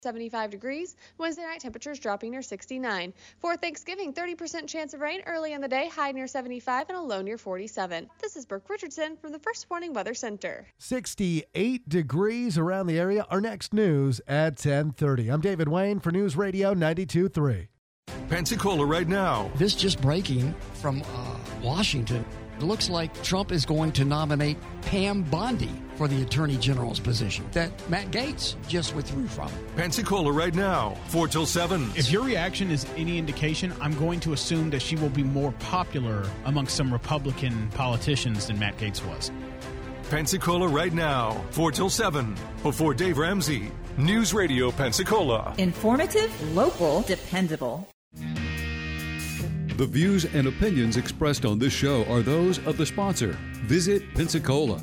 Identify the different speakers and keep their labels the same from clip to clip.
Speaker 1: 75 degrees. Wednesday night, temperatures dropping near 69. For Thanksgiving, 30% chance of rain early in the day, high near 75 and a low near 47. This is Brooke Richardson from the First Warning Weather Center.
Speaker 2: 68 degrees around the area. Our next news at 10:30. I'm David Wayne for News Radio 92.3.
Speaker 3: Pensacola right now.
Speaker 4: This just breaking from Washington. It looks like Trump is going to nominate Pam Bondi for the Attorney General's position that Matt Gaetz just withdrew from.
Speaker 3: Pensacola right now, 4 till 7.
Speaker 5: If your reaction is any indication, I'm going to assume that she will be more popular amongst some Republican politicians than Matt Gaetz was.
Speaker 3: Pensacola right now, 4 till 7. Before Dave Ramsey, News Radio Pensacola.
Speaker 6: Informative, local, dependable.
Speaker 7: The views and opinions expressed on this show are those of the sponsor. Visit Pensacola.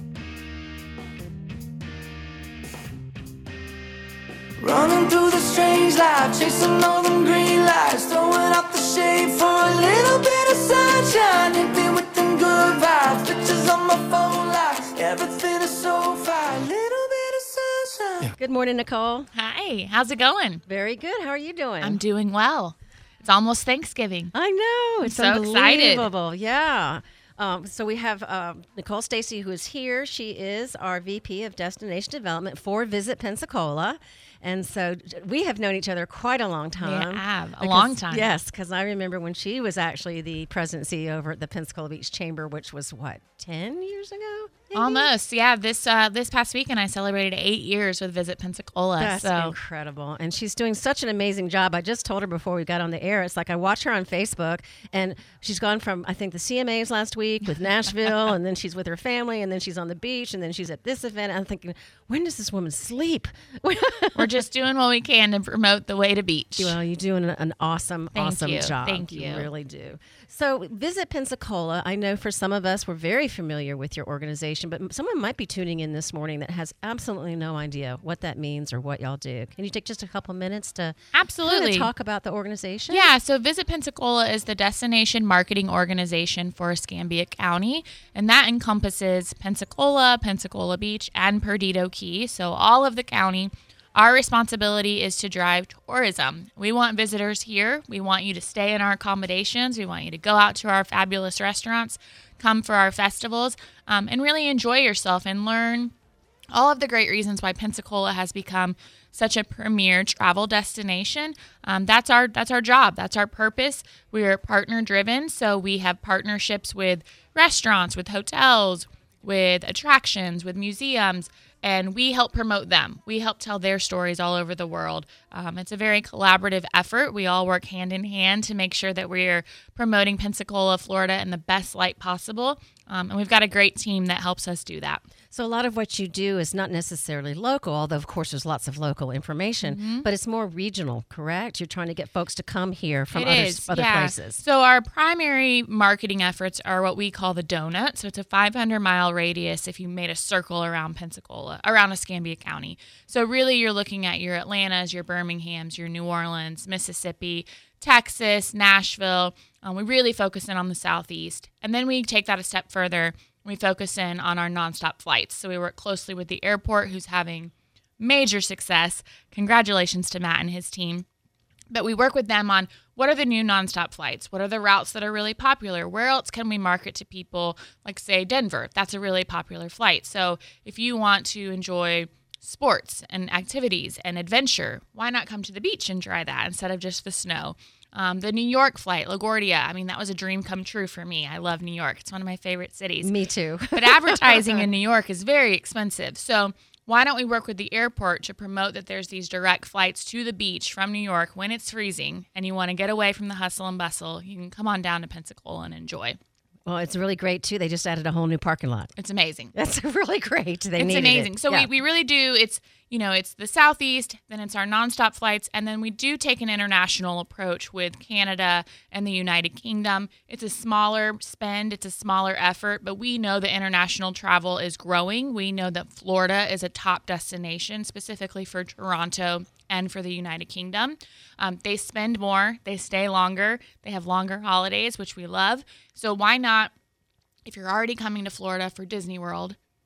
Speaker 8: Running through the strange life, chasing all them green lights, throwing up the shade for a little bit of sunshine. Hit me with them good vibes, pictures on my phone lights. Everything is so fine, little bit of sunshine.
Speaker 9: Good morning, Nicole.
Speaker 10: Hi, how's it going?
Speaker 9: Very good. How are you doing?
Speaker 10: I'm doing well. It's almost Thanksgiving.
Speaker 9: I know. It's
Speaker 10: so excited.
Speaker 9: Unbelievable. Yeah. So we have Nicole Stacy, who is here. She is our VP of Destination Development for Visit Pensacola. And so we have known each other quite a long time.
Speaker 10: We have, a long time.
Speaker 9: Yes, because I remember when she was actually the president and CEO over at the Pensacola Beach Chamber, which was, 10 years ago? Maybe?
Speaker 10: Almost, yeah. This past weekend, I celebrated 8 years with Visit Pensacola.
Speaker 9: That's incredible. And she's doing such an amazing job. I just told her before we got on the air, it's like I watch her on Facebook, and she's gone from, I think, the CMAs last week with Nashville, and then she's with her family, and then she's on the beach, and then she's at this event. I'm thinking, when does this woman sleep?
Speaker 10: We're just doing what we can to promote the way to beach.
Speaker 9: Well, you're doing an awesome job.
Speaker 10: Thank you.
Speaker 9: You really do. So Visit Pensacola, I know for some of us, we're very familiar with your organization, but someone might be tuning in this morning that has absolutely no idea what that means or what y'all do. Can you take just a couple minutes to
Speaker 10: absolutely
Speaker 9: talk about the organization?
Speaker 10: Yeah, so Visit Pensacola is the destination marketing organization for Escambia County, and that encompasses Pensacola, Pensacola Beach, and Perdido Key, so all of the county. Our responsibility is to drive tourism. We want visitors here. We want you to stay in our accommodations. We want you to go out to our fabulous restaurants, come for our festivals, and really enjoy yourself and learn all of the great reasons why Pensacola has become such a premier travel destination. That's our job. That's our purpose. We are partner driven, so we have partnerships with restaurants, with hotels, with attractions, with museums, and we help promote them. We help tell their stories all over the world. It's a very collaborative effort. We all work hand in hand to make sure that we're promoting Pensacola, Florida in the best light possible. And we've got a great team that helps us do that.
Speaker 9: So a lot of what you do is not necessarily local, although, of course, there's lots of local information, but it's more regional, correct? You're trying to get folks to come here from other places.
Speaker 10: So our primary marketing efforts are what we call the donut. So it's a 500-mile radius if you made a circle around Pensacola, around Escambia County. So really you're looking at your Atlantas, your Birminghams, your New Orleans, Mississippi, Texas, Nashville. We really focus in on the Southeast. And then we take that a step further. We focus in on our nonstop flights. So we work closely with the airport, who's having major success. Congratulations to Matt and his team. But we work with them on what are the new nonstop flights? What are the routes that are really popular? Where else can we market to people, like, say, Denver? That's a really popular flight. So if you want to enjoy sports and activities and adventure, why not come to the beach and try that instead of just the snow? The New York flight, LaGuardia, I mean, that was a dream come true for me. I love New York. It's one of my favorite cities.
Speaker 9: Me too.
Speaker 10: But advertising in New York is very expensive. So why don't we work with the airport to promote that there's these direct flights to the beach from New York when it's freezing and you want to get away from the hustle and bustle? You can come on down to Pensacola and enjoy.
Speaker 9: Well, it's really great, too. They just added a whole new parking lot.
Speaker 10: It's amazing.
Speaker 9: That's really great.
Speaker 10: It's amazing. So we really do, it's the Southeast, then it's our nonstop flights, and then we do take an international approach with Canada and the United Kingdom. It's a smaller spend, it's a smaller effort, but we know that international travel is growing. We know that Florida is a top destination, specifically for Toronto and for the United Kingdom. They spend more, they stay longer, they have longer holidays, which we love. So why not, if you're already coming to Florida for Disney World,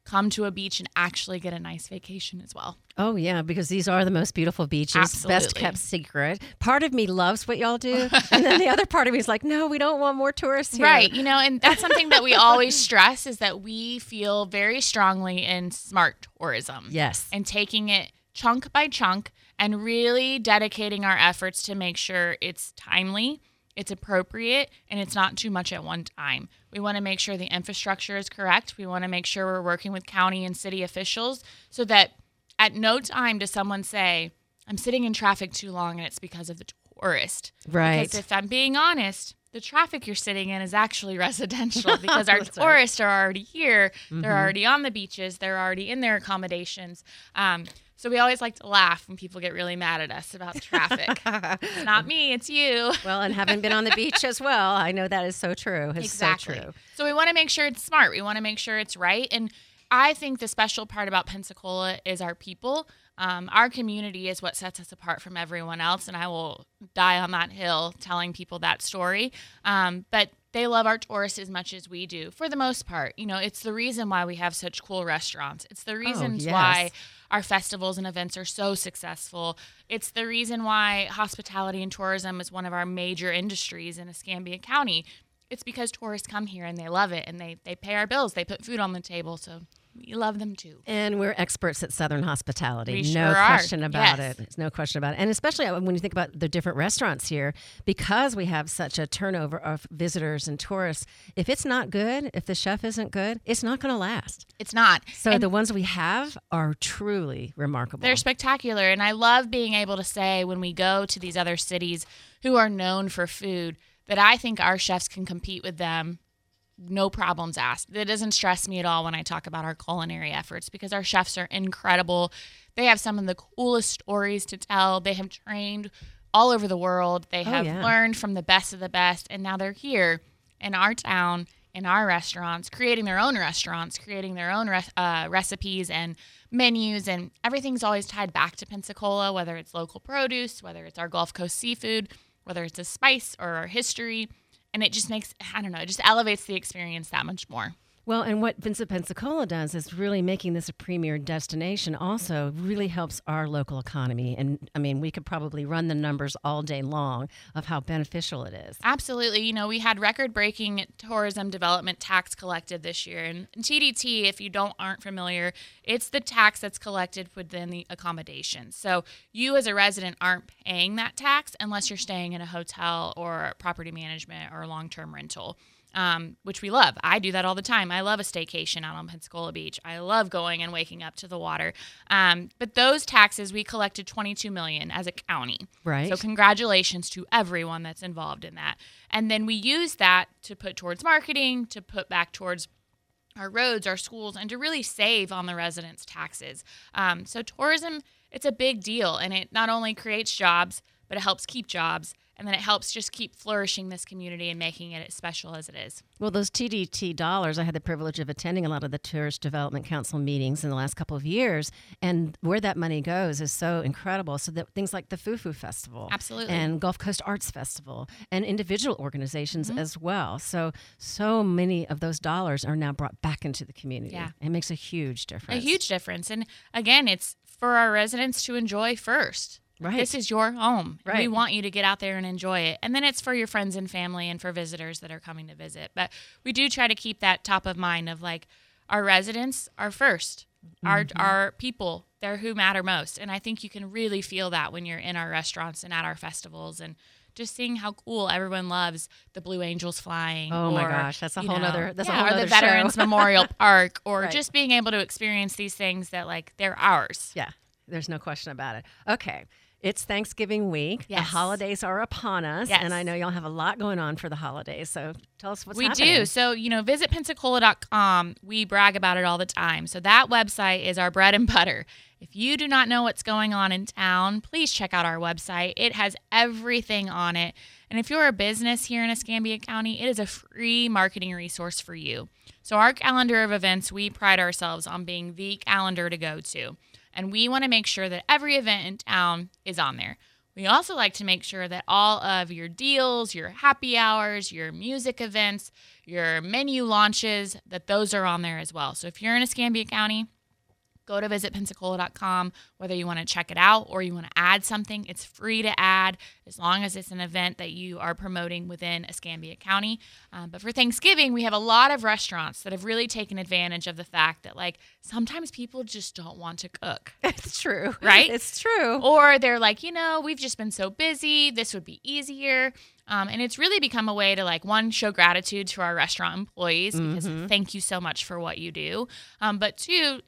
Speaker 10: come to a beach and actually get a nice vacation as well.
Speaker 9: Oh, yeah, because these are the most beautiful beaches.
Speaker 10: Absolutely.
Speaker 9: Best kept secret. Part of me loves what y'all do. And then the other part of me is like, no, we don't want more tourists here.
Speaker 10: Right. And that's something that we always stress is that we feel very strongly in smart tourism.
Speaker 9: Yes.
Speaker 10: And taking it chunk by chunk and really dedicating our efforts to make sure it's timely, it's appropriate, and it's not too much at one time. We want to make sure the infrastructure is correct. We want to make sure we're working with county and city officials so that at no time does someone say, I'm sitting in traffic too long and it's because of the tourist.
Speaker 9: Right.
Speaker 10: Because if I'm being honest, the traffic you're sitting in is actually residential because our tourists are already here. Mm-hmm. They're already on the beaches. They're already in their accommodations. So we always like to laugh when people get really mad at us about traffic. It's not me, it's you.
Speaker 9: Well, and having been on the beach as well, I know that is so true. It's
Speaker 10: exactly.
Speaker 9: So true.
Speaker 10: So we want to make sure it's smart. We want to make sure it's right. And I think the special part about Pensacola is our people. Our community is what sets us apart from everyone else, and I will die on that hill telling people that story. But they love our tourists as much as we do, for the most part. It's the reason why we have such cool restaurants. It's the reasons why our festivals and events are so successful. It's the reason why hospitality and tourism is one of our major industries in Escambia County. It's because tourists come here and they love it, and they pay our bills. They put food on the table, so we love them too.
Speaker 9: And we're experts at Southern hospitality.
Speaker 10: We
Speaker 9: no
Speaker 10: sure
Speaker 9: question
Speaker 10: are.
Speaker 9: about
Speaker 10: Yes.
Speaker 9: it. There's no question about it. And especially when you think about the different restaurants here, because we have such a turnover of visitors and tourists, if it's not good, if the chef isn't good, it's not going to last.
Speaker 10: It's not.
Speaker 9: So
Speaker 10: And
Speaker 9: the ones we have are truly remarkable.
Speaker 10: they're spectacular. And I love being able to say when we go to these other cities who are known for food that I think our chefs can compete with them. No problems asked. It doesn't stress me at all when I talk about our culinary efforts because our chefs are incredible. They have some of the coolest stories to tell. They have trained all over the world. They have learned from the best of the best. And now they're here in our town, in our restaurants, creating their own restaurants, creating their own recipes and menus. And everything's always tied back to Pensacola, whether it's local produce, whether it's our Gulf Coast seafood, whether it's a spice or our history. And it just makes, it just elevates the experience that much more.
Speaker 9: Well, and what Visit Pensacola does is really making this a premier destination also really helps our local economy. And, I mean, we could probably run the numbers all day long of how beneficial it is.
Speaker 10: Absolutely. We had record-breaking tourism development tax collected this year. And TDT, if you aren't familiar, it's the tax that's collected within the accommodations. So you as a resident aren't paying that tax unless you're staying in a hotel or property management or long-term rental. Which we love. I do that all the time. I love a staycation out on Pensacola Beach. I love going and waking up to the water. But those taxes, we collected $22 million as a county.
Speaker 9: Right.
Speaker 10: So congratulations to everyone that's involved in that. And then we use that to put towards marketing, to put back towards our roads, our schools, and to really save on the residents' taxes. So tourism, it's a big deal, and it not only creates jobs, but it helps keep jobs. And then it helps just keep flourishing this community and making it as special as it is.
Speaker 9: Well, those TDT dollars, I had the privilege of attending a lot of the Tourist Development Council meetings in the last couple of years. And where that money goes is so incredible. So that things like the Fufu Festival.
Speaker 10: Absolutely.
Speaker 9: And Gulf Coast Arts Festival and individual organizations as well. So many of those dollars are now brought back into the community.
Speaker 10: Yeah.
Speaker 9: It makes a huge difference.
Speaker 10: A huge difference. And again, it's for our residents to enjoy first.
Speaker 9: Right.
Speaker 10: This is your home.
Speaker 9: Right.
Speaker 10: We want you to get out there and enjoy it. And then it's for your friends and family and for visitors that are coming to visit. But we do try to keep that top of mind of our residents are first. Our people, they're who matter most. And I think you can really feel that when you're in our restaurants and at our festivals and just seeing how cool everyone loves the Blue Angels flying.
Speaker 9: Oh my gosh, that's a whole other show.
Speaker 10: Or the Veterans Memorial Park, or just being able to experience these things that they're ours.
Speaker 9: Yeah, there's no question about it. Okay. It's Thanksgiving week.
Speaker 10: Yes.
Speaker 9: The holidays are upon us,
Speaker 10: Yes.
Speaker 9: and I know y'all have a lot going on for the holidays. So tell us what's
Speaker 10: we
Speaker 9: happening.
Speaker 10: do. So, visit Pensacola.com. We brag about it all the time. So that website is our bread and butter. If you do not know what's going on in town, please check out our website. It has everything on it. And if you're a business here in Escambia County, it is a free marketing resource for you. So our calendar of events, we pride ourselves on being the calendar to go to. And we want to make sure that every event in town is on there. We also like to make sure that all of your deals, your happy hours, your music events, your menu launches, that those are on there as well. So if you're in Escambia County, go to visitpensacola.com, whether you want to check it out or you want to add something. It's free to add as long as it's an event that you are promoting within Escambia County. But for Thanksgiving, we have a lot of restaurants that have really taken advantage of the fact that, like, sometimes people just don't want to cook.
Speaker 9: It's true.
Speaker 10: Right?
Speaker 9: It's true.
Speaker 10: Or they're like, we've just been so busy. This would be easier. And it's really become a way to, like, one, show gratitude to our restaurant employees because thank you so much for what you do. But two,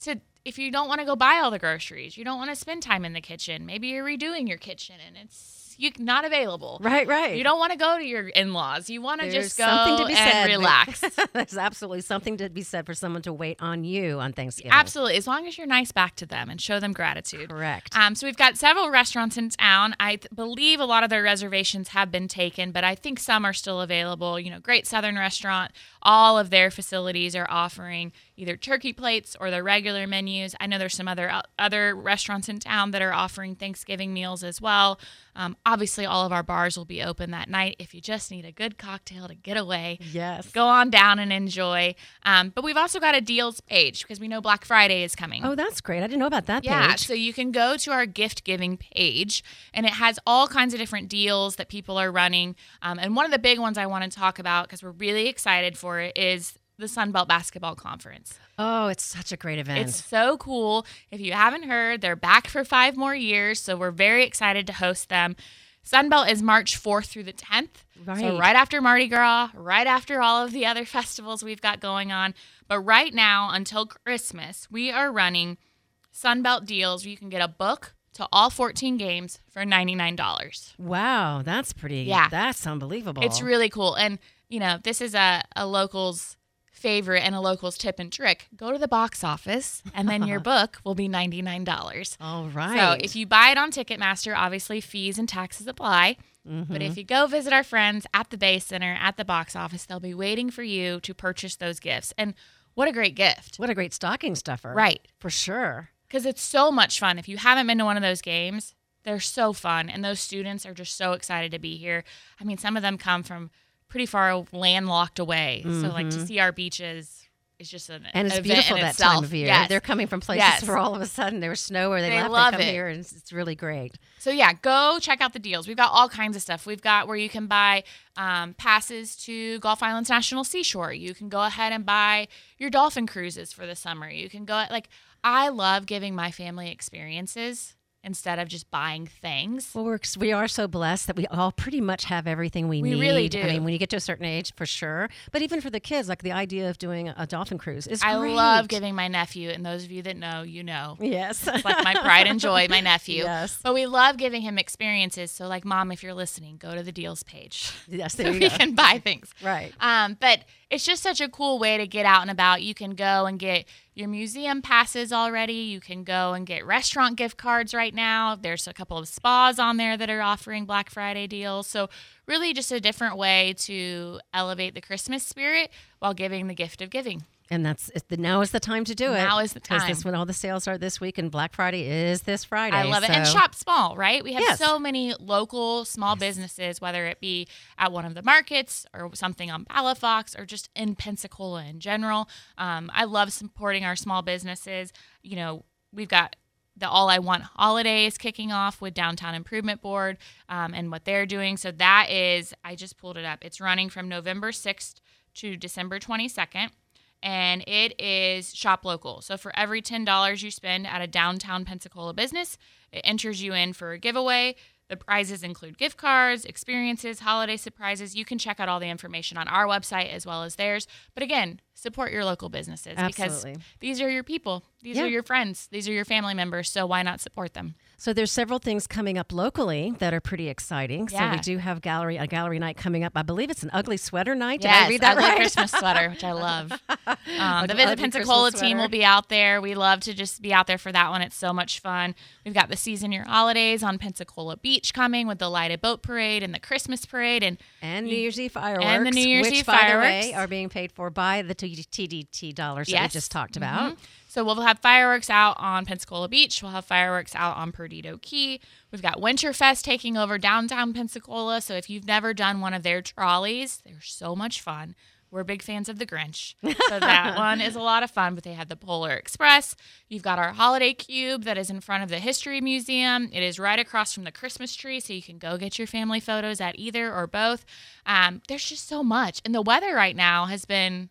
Speaker 10: if you don't want to go buy all the groceries, you don't want to spend time in the kitchen, maybe you're redoing your kitchen and it's not available.
Speaker 9: Right.
Speaker 10: You don't want to go to your in-laws. You want to just go
Speaker 9: something to be
Speaker 10: and
Speaker 9: said.
Speaker 10: relax.
Speaker 9: There's absolutely something to be said for someone to wait on you on Thanksgiving.
Speaker 10: Absolutely, as long as you're nice back to them and show them gratitude.
Speaker 9: Correct.
Speaker 10: So we've got several restaurants in town. I believe a lot of their reservations have been taken, but I think some are still available. Great Southern Restaurant, all of their facilities are offering either turkey plates or their regular menus. I know there's some other restaurants in town that are offering Thanksgiving meals as well. Obviously, all of our bars will be open that night if you just need a good cocktail to get away.
Speaker 9: Yes.
Speaker 10: Go on down and enjoy. But we've also got a deals page because we know Black Friday is coming.
Speaker 9: Oh, that's great. I didn't know about that page.
Speaker 10: Yeah, so you can go to our gift giving page, and it has all kinds of different deals that people are running. And one of the big ones I want to talk about because we're really excited for it is the Sunbelt Basketball Conference.
Speaker 9: Oh, it's such a great event.
Speaker 10: It's so cool. If you haven't heard, they're back for 5 more years, so we're very excited to host them. Sunbelt is March 4th through the 10th.
Speaker 9: Right.
Speaker 10: So right after Mardi Gras, right after all of the other festivals we've got going on. But right now, until Christmas, we are running Sunbelt deals where you can get a book to all 14 games for $99.
Speaker 9: Wow, that's pretty.
Speaker 10: Yeah.
Speaker 9: That's unbelievable.
Speaker 10: It's really cool. And, this is a local's favorite and a local's tip and trick. Go to the box office, and then your book will be $99.
Speaker 9: All right.
Speaker 10: So if you buy it on Ticketmaster, obviously fees and taxes apply. But if you go visit our friends at the Bay Center, at the box office, they'll be waiting for you to purchase those gifts. And what a great gift.
Speaker 9: What a great stocking stuffer.
Speaker 10: Right.
Speaker 9: For sure.
Speaker 10: Because it's so much fun. If you haven't been to one of those games, they're so fun. And those students are just so excited to be here. I mean, some of them come from pretty far landlocked away. So, like, to see our beaches is just an
Speaker 9: And it's
Speaker 10: event
Speaker 9: beautiful
Speaker 10: in
Speaker 9: that
Speaker 10: itself.
Speaker 9: time of year.
Speaker 10: Yes.
Speaker 9: They're coming from places
Speaker 10: Yes.
Speaker 9: where all of a sudden there was snow where they left.
Speaker 10: love
Speaker 9: They come
Speaker 10: it.
Speaker 9: here, and it's really great.
Speaker 10: So, yeah, go check out the deals. We've got all kinds of stuff. We've got where you can buy passes to Gulf Islands National Seashore. You can go ahead and buy your dolphin cruises for the summer. You can go, I love giving my family experiences instead of just buying things.
Speaker 9: Well, we are so blessed that we all pretty much have everything we need.
Speaker 10: We really do.
Speaker 9: I mean, when you get to a certain age, for sure. But even for the kids, like the idea of doing a dolphin cruise is great.
Speaker 10: I love giving my nephew, and those of you that know, you know.
Speaker 9: Yes.
Speaker 10: It's like my pride and joy, my nephew.
Speaker 9: Yes.
Speaker 10: But we love giving him experiences. So, like, Mom, if you're listening, go to the deals page.
Speaker 9: Yes,
Speaker 10: so
Speaker 9: there you
Speaker 10: we
Speaker 9: go.
Speaker 10: can buy things.
Speaker 9: Right.
Speaker 10: But it's just such a cool way to get out and about. You can go and get your museum passes already. You can go and get restaurant gift cards right now. There's a couple of spas on there that are offering Black Friday deals. So really just a different way to elevate the Christmas spirit while giving the gift of giving.
Speaker 9: And now is the time to do it.
Speaker 10: Now is the time.
Speaker 9: Because that's when all the sales are this week, and Black Friday is this Friday.
Speaker 10: I love it.
Speaker 9: so-
Speaker 10: And shop small, right? We have
Speaker 9: Yes.
Speaker 10: so many local small businesses, whether it be at one of the markets or something on Palafox or just in Pensacola in general. I love supporting our small businesses. We've got the All I Want holidays kicking off with Downtown Improvement Board and what they're doing. So that is, I just pulled it up. It's running from November 6th to December 22nd. And it is shop local. So for every $10 you spend at a downtown Pensacola business, it enters you in for a giveaway. The prizes include gift cards, experiences, holiday surprises. You can check out all the information on our website as well as theirs. But again, support your local businesses
Speaker 9: Absolutely.
Speaker 10: because these are your people. These
Speaker 9: Yeah.
Speaker 10: are your friends. These are your family members. So why not support them?
Speaker 9: So there's several things coming up locally that are pretty exciting. So
Speaker 10: Yeah.
Speaker 9: we do have a gallery night coming up. I believe it's an ugly sweater night. Did
Speaker 10: Yes,
Speaker 9: I read that
Speaker 10: ugly
Speaker 9: right?
Speaker 10: Christmas sweater, which I love. The
Speaker 9: Ugly
Speaker 10: Visit Pensacola
Speaker 9: Christmas
Speaker 10: team will
Speaker 9: sweater.
Speaker 10: be out there. We love to just be out there for that one. It's so much fun. We've got the Season Your Holidays on Pensacola Beach coming with the lighted boat parade and the Christmas parade and
Speaker 9: New Year's Eve fireworks.
Speaker 10: And the New Year's
Speaker 9: which,
Speaker 10: Eve
Speaker 9: by the
Speaker 10: fireworks.
Speaker 9: way, are being paid for by the TDT dollars that we
Speaker 10: Yes.
Speaker 9: just talked about.
Speaker 10: So we'll have fireworks out on Pensacola Beach. We'll have fireworks out on Perdido Key. We've got Winterfest taking over downtown Pensacola. So if you've never done one of their trolleys, they're so much fun. We're big fans of the Grinch. So that one is a lot of fun, but they have the Polar Express. You've got our Holiday Cube that is in front of the History Museum. It is right across from the Christmas tree, so you can go get your family photos at either or both. There's just so much. And the weather right now has been,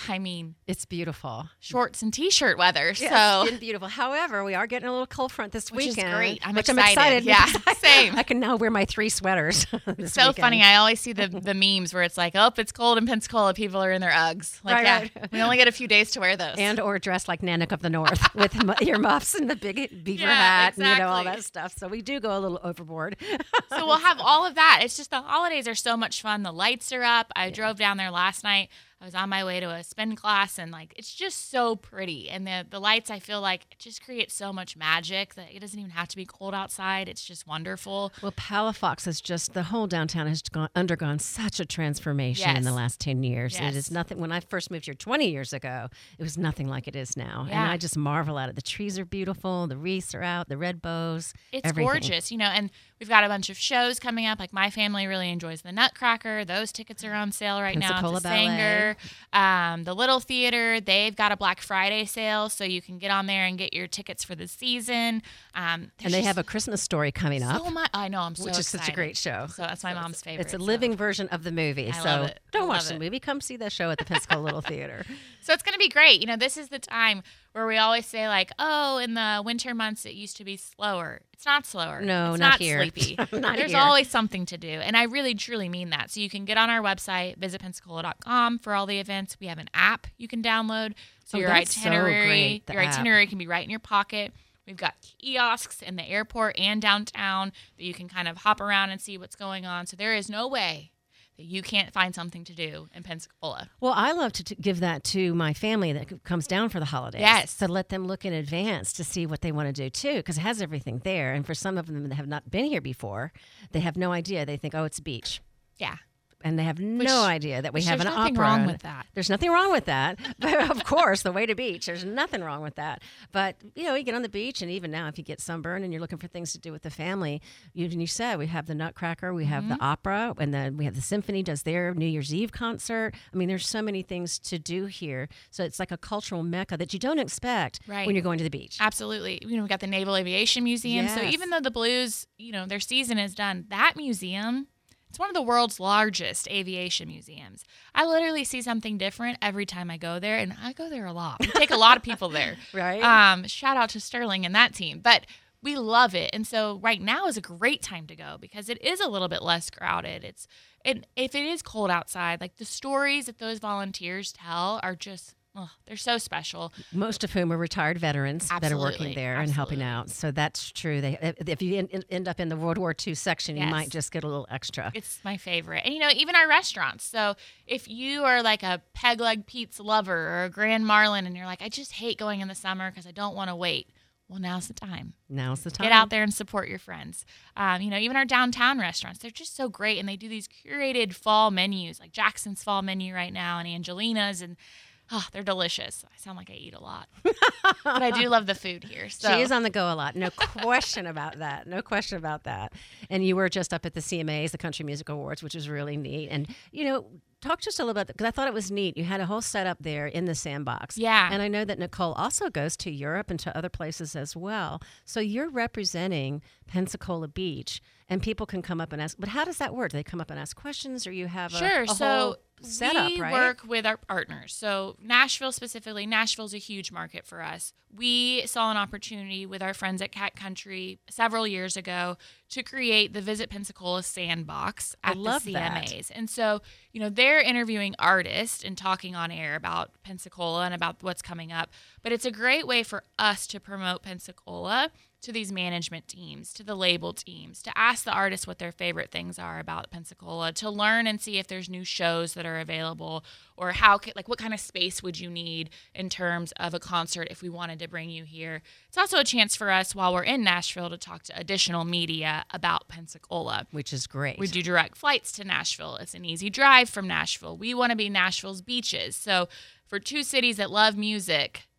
Speaker 9: it's beautiful.
Speaker 10: Shorts and T-shirt weather.
Speaker 9: Yes,
Speaker 10: So
Speaker 9: it's been beautiful. However, we are getting a little cold front this
Speaker 10: Which
Speaker 9: weekend.
Speaker 10: is great. I'm
Speaker 9: which
Speaker 10: excited. Yeah, same.
Speaker 9: I can now wear my 3 sweaters. This
Speaker 10: so
Speaker 9: weekend.
Speaker 10: funny. I always see the memes where it's like, oh, it's cold in Pensacola. People are in their Uggs. Like,
Speaker 9: Right.
Speaker 10: we only get a few days to wear those.
Speaker 9: And or dressed like Nanook of the North with earmuffs and the big beaver
Speaker 10: Yeah,
Speaker 9: hat and all
Speaker 10: exactly.
Speaker 9: that stuff. So we do go a little overboard.
Speaker 10: So we'll have all of that. It's just the holidays are so much fun. The lights are up. I drove down there last night. I was on my way to a spin class, and it's just so pretty. And the lights, I feel like, it just creates so much magic that it doesn't even have to be cold outside. It's just wonderful.
Speaker 9: Well, Palafox is just, the whole downtown has undergone such a transformation in
Speaker 10: Yes.
Speaker 9: the last 10 years.
Speaker 10: Yes.
Speaker 9: It is nothing. When I first moved here 20 years ago, it was nothing like it is now.
Speaker 10: Yeah.
Speaker 9: And I just marvel at it. The trees are beautiful. The wreaths are out. The red bows.
Speaker 10: It's
Speaker 9: everything.
Speaker 10: gorgeous, and we've got a bunch of shows coming up. Like my family really enjoys the Nutcracker. Those tickets are on sale right now.
Speaker 9: Pensacola
Speaker 10: To Sanger.
Speaker 9: Ballet.
Speaker 10: The Little Theater, they've got a Black Friday sale, so you can get on there and get your tickets for the season.
Speaker 9: And they have a Christmas story coming up.
Speaker 10: So much. I know, I'm so
Speaker 9: Which is
Speaker 10: excited.
Speaker 9: such a great show.
Speaker 10: So that's my mom's favorite.
Speaker 9: It's a living version of the movie.
Speaker 10: I
Speaker 9: so
Speaker 10: love it.
Speaker 9: don't
Speaker 10: I
Speaker 9: watch
Speaker 10: love
Speaker 9: the
Speaker 10: it.
Speaker 9: movie. Come see the show at the Pensacola Little Theater.
Speaker 10: So it's going to be great. This is the time where we always say, oh, in the winter months it used to be slower. It's not slower.
Speaker 9: No,
Speaker 10: it's
Speaker 9: not
Speaker 10: not
Speaker 9: here.
Speaker 10: sleepy.
Speaker 9: Not
Speaker 10: There's
Speaker 9: here.
Speaker 10: always something to do. And I really, truly mean that. So you can get on our website, visit Pensacola.com for all the events. We have an app you can download. So
Speaker 9: Oh,
Speaker 10: your
Speaker 9: that's so
Speaker 10: itinerary,
Speaker 9: great, the
Speaker 10: your
Speaker 9: app.
Speaker 10: itinerary can be right in your pocket. We've got kiosks in the airport and downtown that you can kind of hop around and see what's going on. So there is no way that you can't find something to do in Pensacola.
Speaker 9: Well, I love to give that to my family that comes down for the holidays.
Speaker 10: Yes.
Speaker 9: To let them look in advance to see what they want to do too, because it has everything there. And for some of them that have not been here before, they have no idea. They think, oh, it's a beach.
Speaker 10: Yeah.
Speaker 9: And they have no idea that we
Speaker 10: which
Speaker 9: have an
Speaker 10: there's nothing
Speaker 9: opera.
Speaker 10: wrong with that.
Speaker 9: There's nothing wrong with that. But of course, the way to beach, there's nothing wrong with that. But, you get on the beach, and even now, if you get sunburned and you're looking for things to do with the family, you said we have the Nutcracker, we have the opera, and then we have the symphony does their New Year's Eve concert. I mean, there's so many things to do here. So it's like a cultural mecca that you don't expect when you're going to the beach.
Speaker 10: Absolutely. We've got the Naval Aviation Museum. So
Speaker 9: Yes.
Speaker 10: even though the Blues, their season is done, that museum, it's one of the world's largest aviation museums. I literally see something different every time I go there, and I go there a lot. We take a lot of people there.
Speaker 9: Right.
Speaker 10: Shout out to Sterling and that team. But we love it. And so right now is a great time to go because it is a little bit less crowded. And if it is cold outside, the stories that those volunteers tell are just, they're so special.
Speaker 9: Most of whom are retired veterans that are working
Speaker 10: Absolutely.
Speaker 9: there and helping out. So that's true. If you end up in the World War II section, you
Speaker 10: Yes.
Speaker 9: might just get a little extra.
Speaker 10: It's my favorite. And, even our restaurants. So if you are like a Peg Leg Pete's lover or a Grand Marlin and you're like, I just hate going in the summer because I don't want to wait. Well, now's the time.
Speaker 9: Now's the time.
Speaker 10: Get out there and support your friends. Even our downtown restaurants, they're just so great. And they do these curated fall menus, like Jackson's fall menu right now and Angelina's. And they're delicious. I sound like I eat a lot. But I do love the food here. So.
Speaker 9: She is on the go a lot. No question about that. No question about that. And you were just up at the CMAs, the Country Music Awards, which was really neat. And, talk just a little bit, because I thought it was neat. You had a whole setup there in the Sandbox.
Speaker 10: Yeah.
Speaker 9: And I know that Nicole also goes to Europe and to other places as well. So you're representing Pensacola Beach, and people can come up and ask. But how does that work? Do they come up and ask questions, or you have a
Speaker 10: so
Speaker 9: whole setup,
Speaker 10: we
Speaker 9: right?
Speaker 10: work with our partners. So Nashville specifically, Nashville's a huge market for us. We saw an opportunity with our friends at Cat Country several years ago to create the Visit Pensacola Sandbox at the CMAs. And so, they're interviewing artists and talking on air about Pensacola and about what's coming up. But it's a great way for us to promote Pensacola to these management teams, to the label teams, to ask the artists what their favorite things are about Pensacola, to learn and see if there's new shows that are available, or what kind of space would you need in terms of a concert if we wanted to bring you here. It's also a chance for us while we're in Nashville to talk to additional media about Pensacola.
Speaker 9: Which is great.
Speaker 10: We do direct flights to Nashville. It's an easy drive from Nashville. We want to be Nashville's beaches. So for two cities that love music,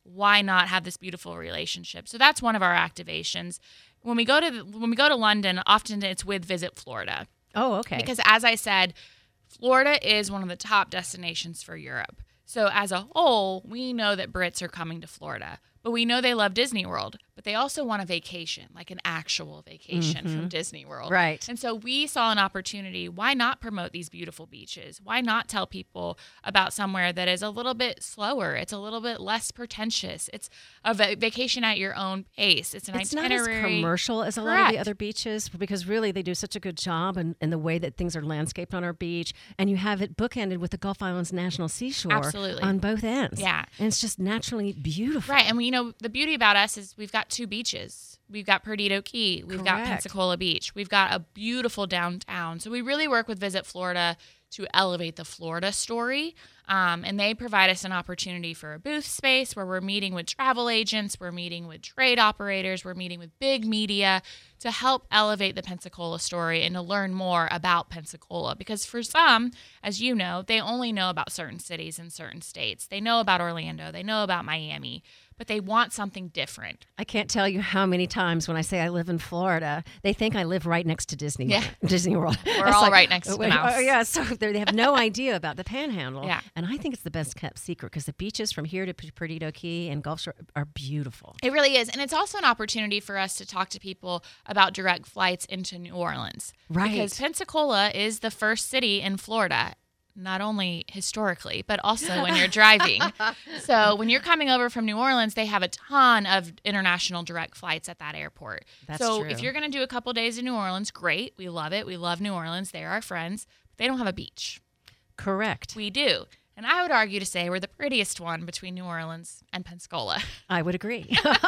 Speaker 10: why not have this beautiful relationship? So that's one of our activations. When we go to London, often it's with Visit Florida.
Speaker 9: Oh, okay.
Speaker 10: Because as I said, Florida is one of the top destinations for Europe. So as a whole, we know that Brits are coming to Florida, but we know they love Disney World, but they also want a vacation, like an actual vacation from Disney World.
Speaker 9: Right.
Speaker 10: And so we saw an opportunity. Why not promote these beautiful beaches? Why not tell people about somewhere that is a little bit slower? It's a little bit less pretentious. It's a vacation at your own pace. It's
Speaker 9: It's
Speaker 10: itinerary.
Speaker 9: not as commercial as a lot of the other beaches, because really they do such a good job in the way that things are landscaped on our beach. And you have it bookended with the Gulf Islands National Seashore
Speaker 10: Absolutely.
Speaker 9: on both ends.
Speaker 10: Yeah.
Speaker 9: And it's just naturally beautiful.
Speaker 10: Right. And the beauty about us is we've got 2 beaches. We've got Perdido Key. We've got
Speaker 9: Correct.
Speaker 10: Pensacola Beach. We've got a beautiful downtown. So we really work with Visit Florida to elevate the Florida story. And they provide us an opportunity for a booth space where we're meeting with travel agents, we're meeting with trade operators, we're meeting with big media to help elevate the Pensacola story and to learn more about Pensacola. Because for some, as you know, they only know about certain cities and certain states. They know about Orlando, they know about Miami, but they want something different.
Speaker 9: I can't tell you how many times when I say I live in Florida, they think I live right next to Disney World.
Speaker 10: We're all right next to the mouse.
Speaker 9: Oh, yeah, so they have no idea about the Panhandle.
Speaker 10: Yeah.
Speaker 9: And I think it's the best kept secret because the beaches from here to Perdido Key and Gulf Shore are beautiful.
Speaker 10: It really is. And it's also an opportunity for us to talk to people about direct flights into New Orleans.
Speaker 9: Right.
Speaker 10: Because Pensacola is the first city in Florida, not only historically, but also when you're driving. So when you're coming over from New Orleans, they have a ton of international direct flights at that airport.
Speaker 9: That's
Speaker 10: so
Speaker 9: true.
Speaker 10: if you're going to do a couple days in New Orleans, great. We love it. We love New Orleans. They're our friends. But they don't have a beach.
Speaker 9: Correct.
Speaker 10: We do. And I would argue to say we're the prettiest one between New Orleans and Pensacola.
Speaker 9: I would agree.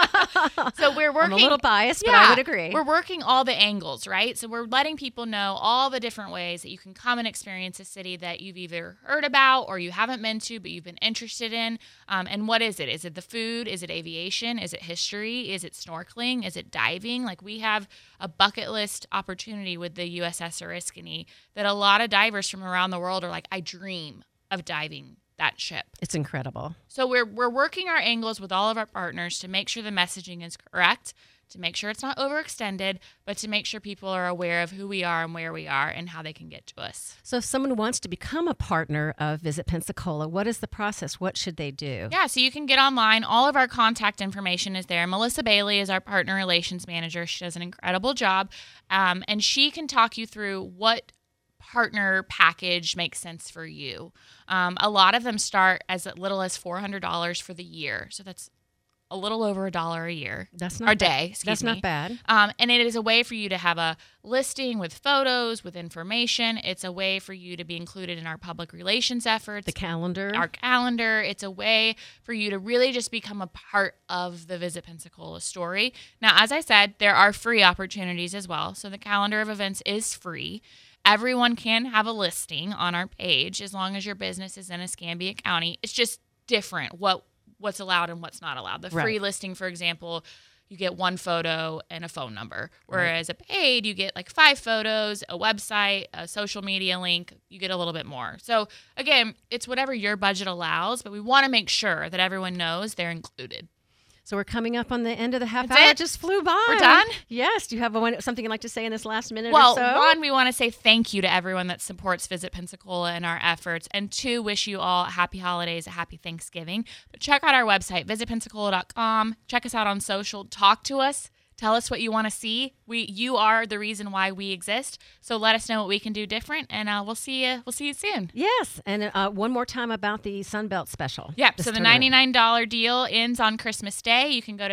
Speaker 10: So we're working.
Speaker 9: I'm a little biased, but I would agree.
Speaker 10: We're working all the angles, right? So we're letting people know all the different ways that you can come and experience a city that you've either heard about or you haven't been to, but you've been interested in. And what is it? Is it the food? Is it aviation? Is it history? Is it snorkeling? Is it diving? Like we have a bucket list opportunity with the USS Oriskany that a lot of divers from around the world are like, I dream of diving that ship.
Speaker 9: It's incredible.
Speaker 10: So we're working our angles with all of our partners to make sure the messaging is correct, to make sure it's not overextended, but to make sure people are aware of who we are and where we are and how they can get to us.
Speaker 9: So if someone wants to become a partner of Visit Pensacola, what is the process? What should they do?
Speaker 10: Yeah, so you can get online. All of our contact information is there. Melissa Bailey is our partner relations manager. She does an incredible job, and she can talk you through what partner package makes sense for you. A lot of them start as little as $400 for the year. So that's a little over $1 a year.
Speaker 9: That's not
Speaker 10: or day, excuse
Speaker 9: That's
Speaker 10: me.
Speaker 9: not bad.
Speaker 10: And it is a way for you to have a listing with photos, with information. It's a way for you to be included in our public relations efforts.
Speaker 9: The calendar.
Speaker 10: Our calendar. It's a way for you to really just become a part of the Visit Pensacola story. Now, as I said, there are free opportunities as well. So the calendar of events is free. Everyone can have a listing on our page as long as your business is in Escambia County. It's just different what's allowed and what's not allowed. The free listing, for example, you get 1 photo and a phone number. Whereas a paid, you get like 5 photos, a website, a social media link. You get a little bit more. So again, it's whatever your budget allows, but we want to make sure that everyone knows they're included.
Speaker 9: So we're coming up on the end of the half
Speaker 10: That's
Speaker 9: hour.
Speaker 10: it?
Speaker 9: Just flew by.
Speaker 10: We're done?
Speaker 9: Yes. Do you have something you'd like to say in this last minute
Speaker 10: Well,
Speaker 9: or so?
Speaker 10: one, we want to say thank you to everyone that supports Visit Pensacola and our efforts. And 2, wish you all happy holidays, a happy Thanksgiving. But check out our website, visitpensacola.com. Check us out on social. Talk to us. Tell us what you want to see. You are the reason why we exist. So let us know what we can do different, and we'll see you. We'll see you soon.
Speaker 9: Yes, and one more time about the Sunbelt special.
Speaker 10: Yep. So the $99 deal ends on Christmas Day. You can go to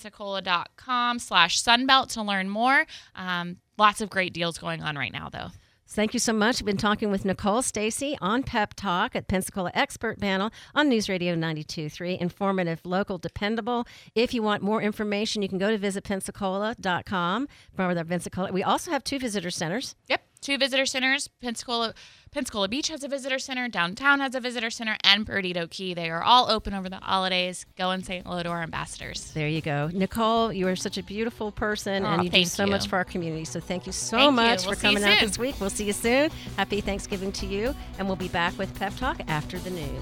Speaker 10: visitpensacola.com/Sunbelt to learn more. Lots of great deals going on right now, though.
Speaker 9: Thank you so much. We've been talking with Nicole Stacy on Pep Talk at Pensacola Expert Panel on News Radio 92.3. Informative, local, dependable. If you want more information, you can go to visitpensacola.com. We also have 2 visitor centers.
Speaker 10: Yep. 2 visitor centers. Pensacola Beach has a visitor center. Downtown has a visitor center. And Perdido Key. They are all open over the holidays. Go and say hello to our ambassadors.
Speaker 9: There you go. Nicole, you are such a beautiful person, and you do so much for our community. So thank you so much for coming out this week. We'll see you soon. Happy Thanksgiving to you. And we'll be back with Pep Talk after the news.